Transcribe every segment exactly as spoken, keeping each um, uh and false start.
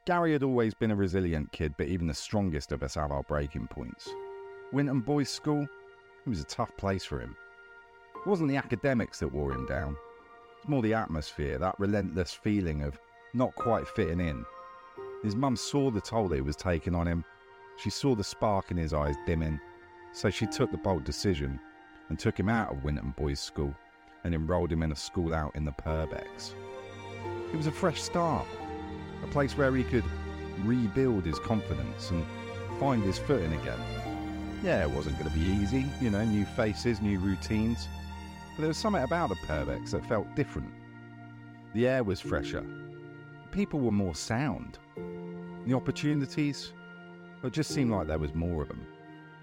Gary had always been a resilient kid, but even the strongest of us have our breaking points. Winton Boys' School, it was a tough place for him. It wasn't the academics that wore him down. It's more the atmosphere, that relentless feeling of not quite fitting in. His mum saw the toll that it was taking on him. She saw the spark in his eyes dimming, so she took the bold decision and took him out of Winton Boys' School and enrolled him in a school out in the Purbex. It was a fresh start, a place where he could rebuild his confidence and find his footing again. Yeah, it wasn't going to be easy, you know, new faces, new routines, but there was something about the Purbex that felt different. The air was fresher, people were more sound, the opportunities, it just seemed like there was more of them.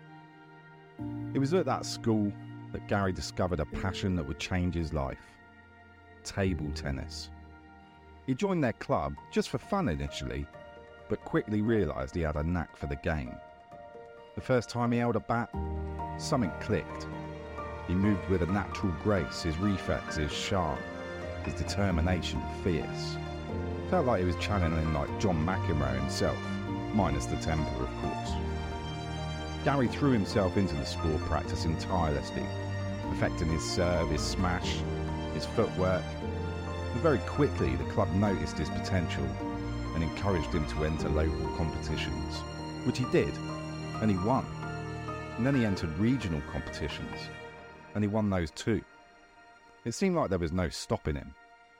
It was at that school that Gary discovered a passion that would change his life: table tennis. He joined their club just for fun initially, but quickly realised he had a knack for the game. The first time he held a bat, something clicked. He moved with a natural grace, his reflexes sharp, his determination fierce. Felt like he was channeling like John McEnroe himself, minus the temper, of course. Gary threw himself into the sport, practising tirelessly, perfecting his serve, his smash, his footwork. But very quickly, the club noticed his potential and encouraged him to enter local competitions, which he did, and he won. And then he entered regional competitions, and he won those too. It seemed like there was no stopping him.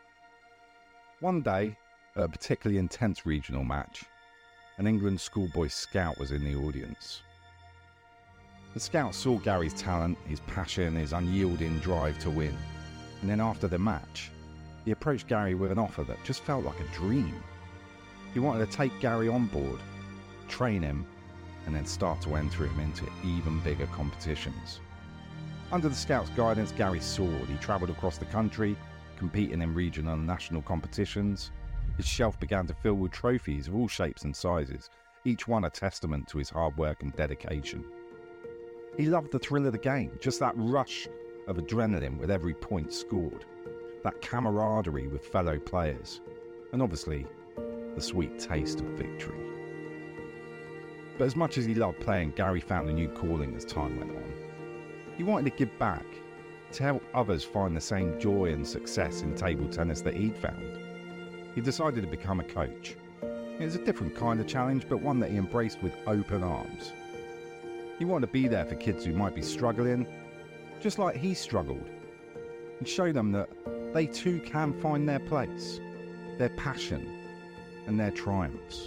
One day, at a particularly intense regional match, an England schoolboy scout was in the audience. The scout saw Gary's talent, his passion, his unyielding drive to win, and then after the match, he approached Gary with an offer that just felt like a dream. He wanted to take Gary on board, train him, and then start to enter him into even bigger competitions. Under the scout's guidance, Gary soared. He travelled across the country, competing in regional and national competitions. His shelf began to fill with trophies of all shapes and sizes, each one a testament to his hard work and dedication. He loved the thrill of the game, just that rush of adrenaline with every point scored, that camaraderie with fellow players, and obviously, the sweet taste of victory. But as much as he loved playing, Gary found a new calling as time went on. He wanted to give back, to help others find the same joy and success in table tennis that he'd found. He decided to become a coach. It was a different kind of challenge, but one that he embraced with open arms. He wanted to be there for kids who might be struggling, just like he struggled, and show them that they too can find their place, their passion, and their triumphs.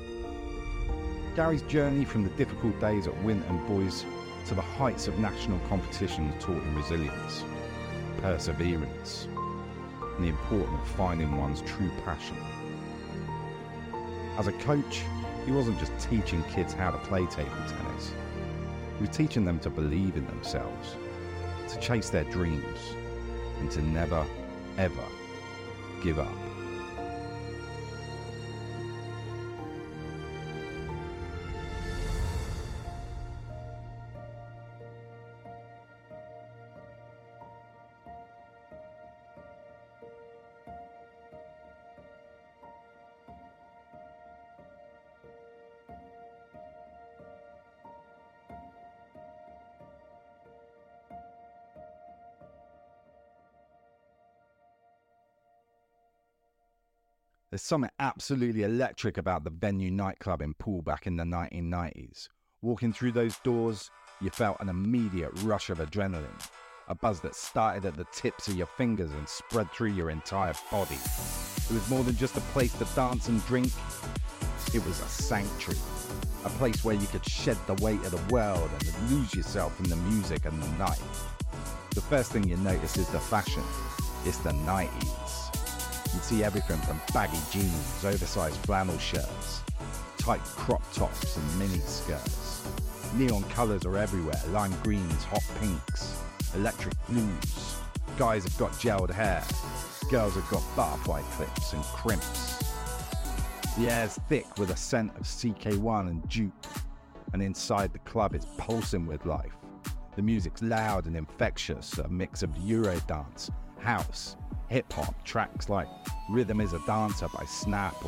Gary's journey from the difficult days at Winton Boys to the heights of national competitions taught him resilience, perseverance, and the importance of finding one's true passion. As a coach, he wasn't just teaching kids how to play table tennis. He was teaching them to believe in themselves, to chase their dreams, and to never, ever give up. There's something absolutely electric about the Venue nightclub in Poole back in the nineteen nineties. Walking through those doors, you felt an immediate rush of adrenaline, a buzz that started at the tips of your fingers and spread through your entire body. It was more than just a place to dance and drink. It was a sanctuary, a place where you could shed the weight of the world and lose yourself in the music and the night. The first thing you notice is the fashion. It's the nineties. You'd see everything from baggy jeans, oversized flannel shirts, tight crop tops and mini skirts. Neon colours are everywhere, lime greens, hot pinks, electric blues. Guys have got gelled hair, girls have got butterfly clips and crimps. The air's thick with a scent of C K one and Duke, and inside the club it's pulsing with life. The music's loud and infectious, a mix of Eurodance, house, hip-hop, tracks like Rhythm is a Dancer by Snap or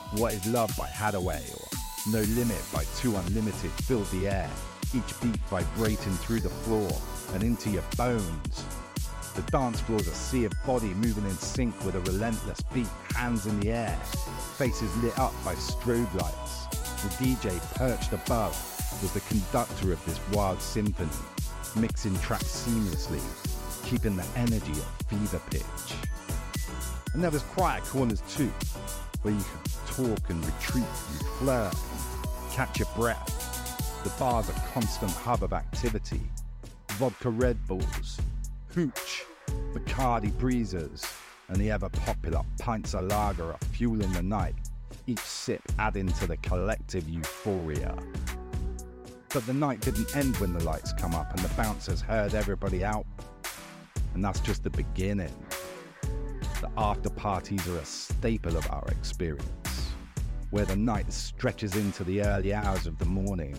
What Is Love by Hadaway or No Limit by Two Unlimited filled the air, each beat vibrating through the floor and into your bones. The dance floor's a sea of body moving in sync with a relentless beat, hands in the air, faces lit up by strobe lights. The D J perched above was the conductor of this wild symphony, mixing tracks seamlessly, keeping the energy at fever pitch. And there was quiet corners too, where you could talk and retreat and flirt and catch your breath. The bar's a constant hub of activity. Vodka Red Bulls, hooch, Bacardi breezers, and the ever-popular pints of lager are fueling the night, each sip adding to the collective euphoria. But the night didn't end when the lights come up and the bouncers herd everybody out. And that's just the beginning. The after parties are a staple of our experience, where the night stretches into the early hours of the morning.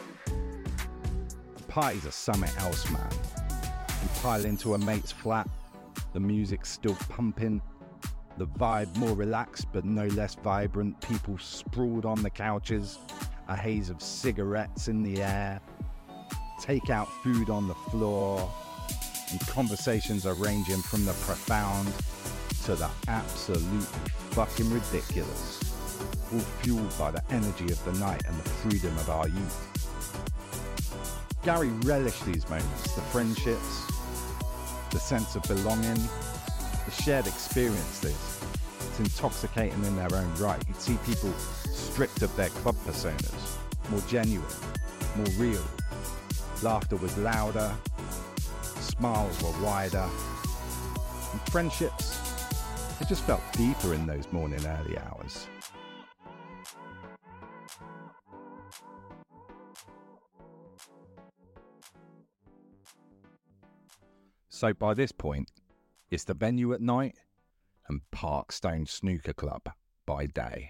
The parties are something else, man. You pile into a mate's flat, the music's still pumping, the vibe more relaxed but no less vibrant, people sprawled on the couches, a haze of cigarettes in the air, takeout food on the floor, and conversations are ranging from the profound to the absolutely fucking ridiculous, all fueled by the energy of the night and the freedom of our youth. Gary relished these moments, the friendships, the sense of belonging, the shared experiences. It's intoxicating in their own right. You'd see people stripped of their club personas, more genuine, more real. Laughter was louder, smiles were wider, and friendships, it just felt deeper in those morning early hours. So by this point, it's the venue at night and Parkstone Snooker Club by day.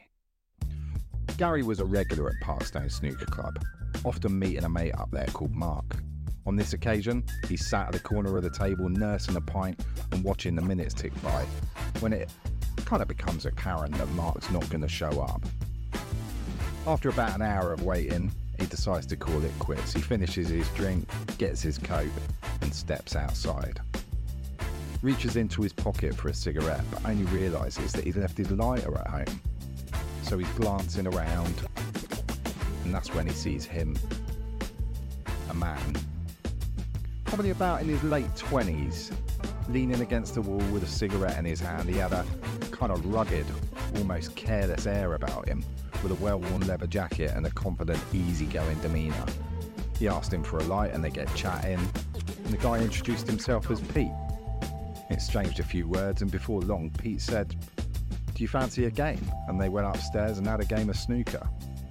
Gary was a regular at Parkstone Snooker Club, often meeting a mate up there called Mark. On this occasion, he sat at the corner of the table nursing a pint and watching the minutes tick by, when it kind of becomes apparent that Mark's not going to show up. After about an hour of waiting, he decides to call it quits. He finishes his drink, gets his coat, and steps outside. Reaches into his pocket for a cigarette, but only realises that he's left his lighter at home. So he's glancing around, and that's when he sees him. A man, probably about in his late twenties, leaning against the wall with a cigarette in his hand. He had a kind of rugged, almost careless air about him, with a well-worn leather jacket and a confident, easygoing demeanour. He asked him for a light and they get chatting, and the guy introduced himself as Pete. Exchanged a few words, and before long, Pete said, "Do you fancy a game?" And they went upstairs and had a game of snooker.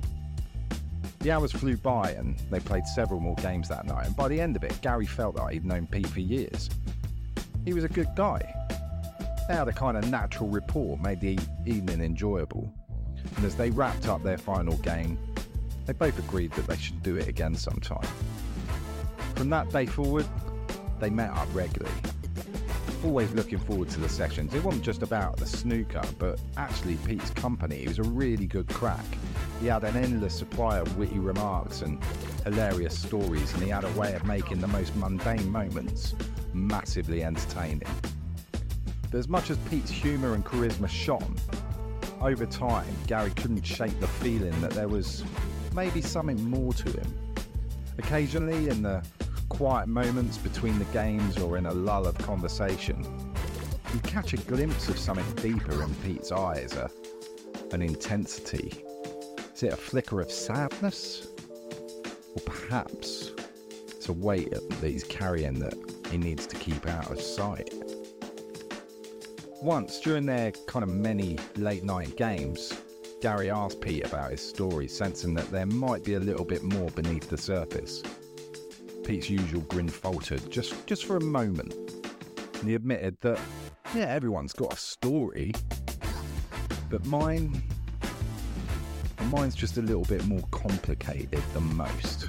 The hours flew by and they played several more games that night, and by the end of it, Gary felt like he'd known Pete for years. He was a good guy. They had a kind of natural rapport, made the evening enjoyable. And as they wrapped up their final game, they both agreed that they should do it again sometime. From that day forward, they met up regularly. Always looking forward to the sessions. It wasn't just about the snooker, but actually Pete's company. He was a really good crack. He had an endless supply of witty remarks and hilarious stories, and he had a way of making the most mundane moments massively entertaining. But as much as Pete's humour and charisma shone, over time, Gary couldn't shake the feeling that there was maybe something more to him. Occasionally, in the quiet moments between the games or in a lull of conversation, you'd catch a glimpse of something deeper in Pete's eyes, a, an intensity. Is it a flicker of sadness? Or perhaps it's a weight that he's carrying that he needs to keep out of sight. Once, during their kind of many late-night games, Gary asked Pete about his story, sensing that there might be a little bit more beneath the surface. Pete's usual grin faltered, just, just for a moment, and he admitted that, yeah, everyone's got a story, but mine, mine's just a little bit more complicated than most.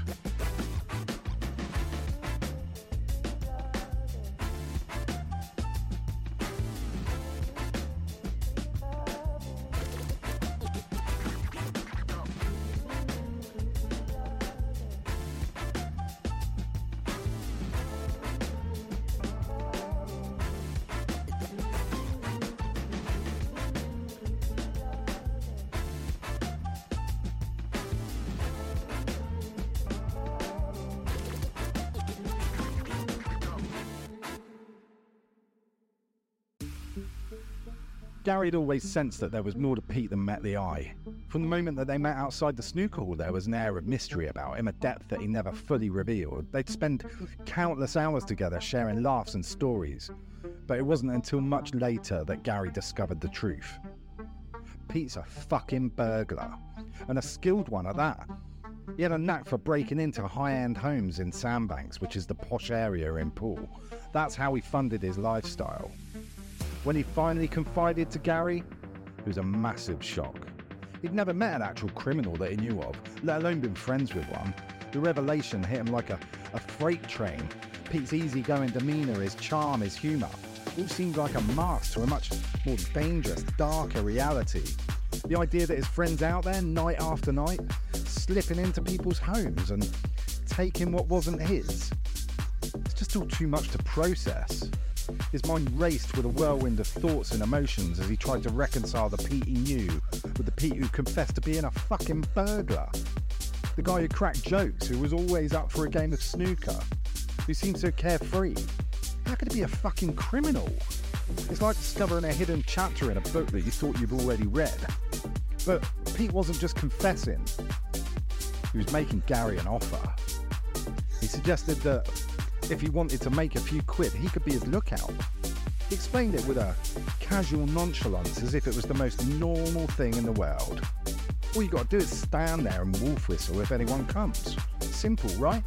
Gary had always sensed that there was more to Pete than met the eye. From the moment that they met outside the snooker hall, there was an air of mystery about him, a depth that he never fully revealed. They'd spend countless hours together sharing laughs and stories, but it wasn't until much later that Gary discovered the truth. Pete's a fucking burglar, and a skilled one at that. He had a knack for breaking into high-end homes in Sandbanks, which is the posh area in Poole. That's how he funded his lifestyle. When he finally confided to Gary, it was a massive shock. He'd never met an actual criminal that he knew of, let alone been friends with one. The revelation hit him like a, a freight train. Pete's easygoing demeanour, his charm, his humour, all seemed like a mask to a much more dangerous, darker reality. The idea that his friend's out there night after night, slipping into people's homes and taking what wasn't his. It's just all too much to process. His mind raced with a whirlwind of thoughts and emotions as he tried to reconcile the Pete he knew with the Pete who confessed to being a fucking burglar. The guy who cracked jokes, who was always up for a game of snooker, who seemed so carefree. How could he be a fucking criminal? It's like discovering a hidden chapter in a book that you thought you've already read. But Pete wasn't just confessing. He was making Gary an offer. He suggested that if he wanted to make a few quid, he could be his lookout. He explained it with a casual nonchalance, as if it was the most normal thing in the world. All you got to do is stand there and wolf whistle if anyone comes. Simple, right?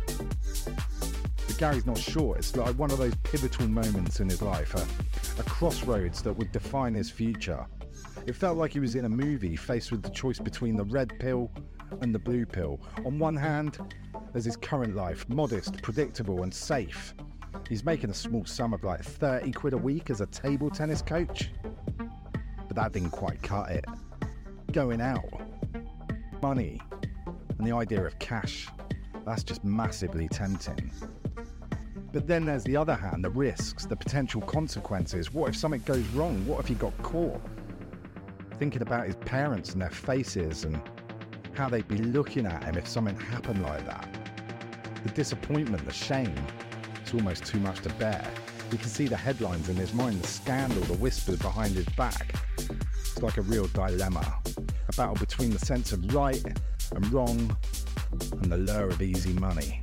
But Gary's not sure. It's like one of those pivotal moments in his life, a, a crossroads that would define his future. It felt like he was in a movie faced with the choice between the red pill and the blue pill. On one hand, there's his current life, modest, predictable and safe. He's making a small sum of like thirty quid a week as a table tennis coach. But that didn't quite cut it. Going out, money, and the idea of cash, that's just massively tempting. But then there's the other hand, the risks, the potential consequences. What if something goes wrong? What if he got caught? Thinking about his parents and their faces and how they'd be looking at him if something happened like that. The disappointment, the shame, it's almost too much to bear. He can see the headlines in his mind, the scandal, the whispers behind his back. It's like a real dilemma, a battle between the sense of right and wrong and the lure of easy money.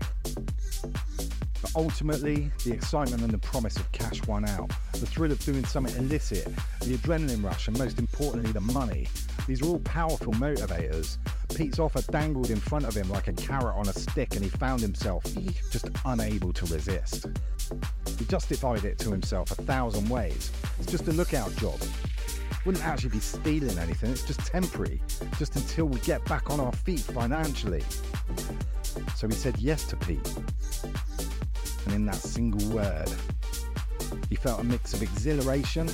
But ultimately, the excitement and the promise of cash won out. The thrill of doing something illicit, the adrenaline rush, and most importantly, the money. These are all powerful motivators. Pete's offer dangled in front of him like a carrot on a stick, and he found himself just unable to resist. He justified it to himself a thousand ways. It's just a lookout job. Wouldn't actually be stealing anything, it's just temporary, just until we get back on our feet financially. So he said yes to Pete. And in that single word, he felt a mix of exhilaration,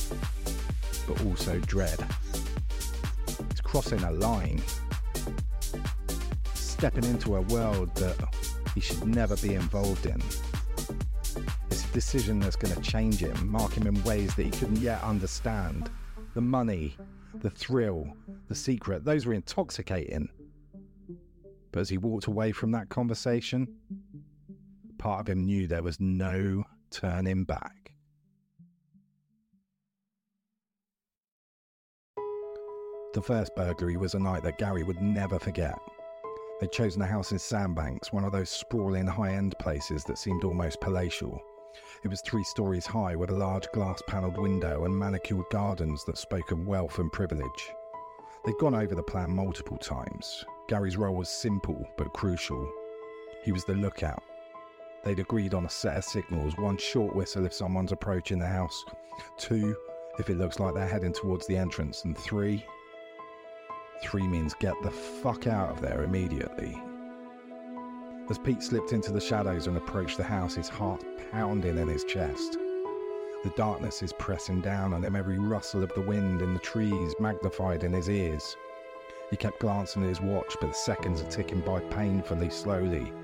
but also dread. It's crossing a line, stepping into a world that he should never be involved in. It's a decision that's going to change him, mark him in ways that he couldn't yet understand. The money, the thrill, the secret, those were intoxicating. But as he walked away from that conversation, part of him knew there was no turning back. The first burglary was a night that Gary would never forget. They'd chosen a house in Sandbanks, one of those sprawling high-end places that seemed almost palatial. It was three stories high with a large glass-panelled window and manicured gardens that spoke of wealth and privilege. They'd gone over the plan multiple times. Gary's role was simple but crucial. He was the lookout. They'd agreed on a set of signals, one short whistle if someone's approaching the house, two if it looks like they're heading towards the entrance, and three... Three means get the fuck out of there immediately. As Pete slipped into the shadows and approached the house, his heart pounding in his chest. The darkness is pressing down on him, every rustle of the wind in the trees magnified in his ears. He kept glancing at his watch, but the seconds are ticking by painfully slowly.